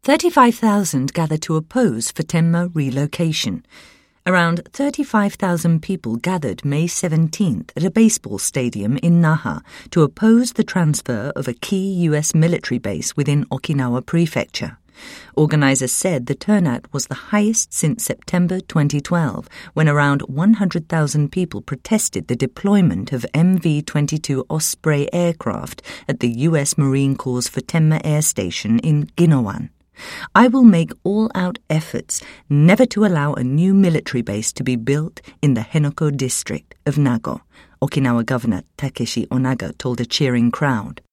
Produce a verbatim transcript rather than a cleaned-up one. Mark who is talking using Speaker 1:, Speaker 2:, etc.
Speaker 1: thirty-five thousand gathered to oppose Fatemma relocation. Around thirty-five thousand people gathered May seventeenth at a baseball stadium in Naha to oppose the transfer of a key U S military base within Okinawa Prefecture. Organisers said the turnout was the highest since September twenty twelve, when around one hundred thousand people protested the deployment of M V twenty-two Osprey aircraft at the U S Marine Corps' Fatemma Air Station in Ginowan. I will make all-out efforts never to allow a new military base to be built in the Henoko district of Nago, Okinawa Governor Takeshi Onaga told a cheering crowd.